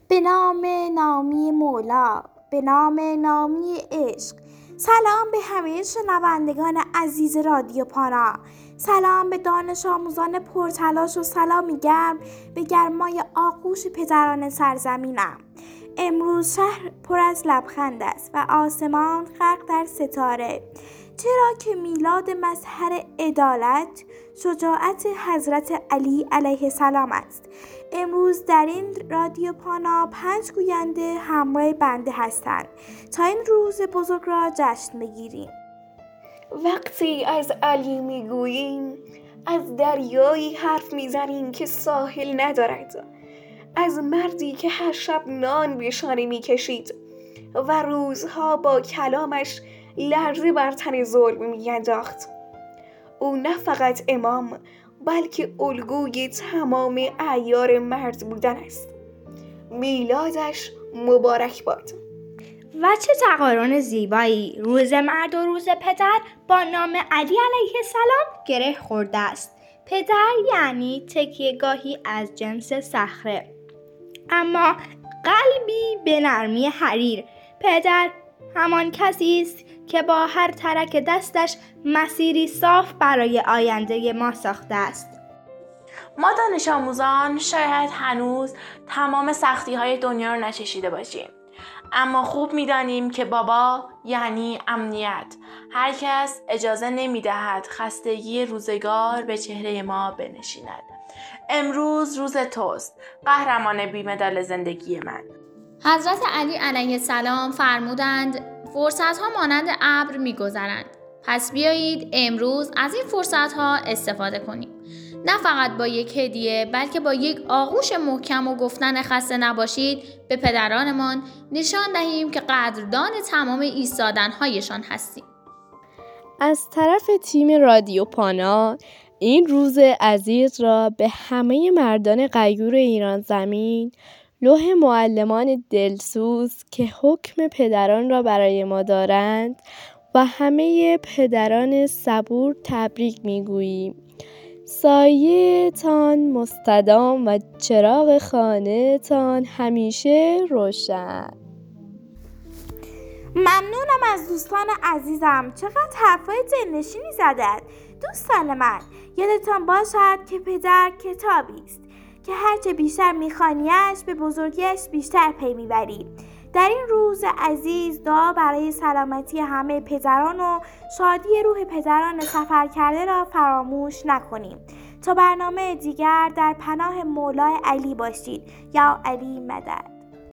به نام نامی مولا، به نام نامی عشق. سلام به همه شنوندگان عزیز رادیو پانا. سلام به دانش آموزان پرتلاش و سلامی گرم به گرمای آغوش پدران سرزمینم. امروز شهر پر از لبخند است و آسمان غرق در ستاره، چرا که میلاد مظهر عدالت، شجاعت حضرت علی علیه السلام است. امروز در این رادیو پانا 5 گوینده همراه بنده هستند تا این روز بزرگ را جشن بگیریم. وقتی از علی میگوییم، از دریایی حرف میزنیم که ساحل ندارد، از مردی که هر شب نان به شانه میکشید و روزها با کلامش لرزه بر تن ظلم میانداخت. او نه فقط امام، بلکه الگوی تمام اعیار مرد بودن است. میلادش مبارک باد. و چه تقارن زیبایی! روز مرد و روز پدر با نام علی علیه السلام گره خورده است. پدر یعنی تکیه‌گاهی از جنس صخره، اما قلبی به نرمی حریر. پدر همان کسی است که با هر ترک دستش مسیری صاف برای آینده ما ساخته است. ما دانش آموزان شاید هنوز تمام سختی‌های دنیا رو نچشیده باشیم، اما خوب می‌دانیم که بابا یعنی امنیت. هر کس اجازه نمی‌دهد خستگی روزگار به چهره ما بنشیند. امروز روز توست، قهرمان بی‌مدال زندگی من. حضرت علی علیه السلام فرمودند فرصت‌ها مانند ابر می‌گذرند. پس بیایید امروز از این فرصت‌ها استفاده کنیم. نه فقط با یک هدیه، بلکه با یک آغوش محکم و گفتن خسته نباشید به پدرانمان نشان دهیم که قدردان تمام ایستادن‌هایشان هستیم. از طرف تیم رادیو پانا این روز عزیز را به همه مردان غیور ایران زمین، لوح معلمان دلسوز که حکم پدران را برای ما دارند و همه پدران صبور تبریک میگوییم. سایه تان مستدام و چراغ خانه تان همیشه روشن. ممنونم از دوستان عزیزم، چقدر حرفای دلنشینی زدند. دوستان من، یادتان باشد که پدر کتابی است که هرچه بیشتر میخوانیش به بزرگیش بیشتر پی میبری. در این روز عزیز دعا برای سلامتی همه پدران و شادی روح پدران سفر کرده را فراموش نکنیم. تا برنامه دیگر در پناه مولای علی باشید. یا علی مدد.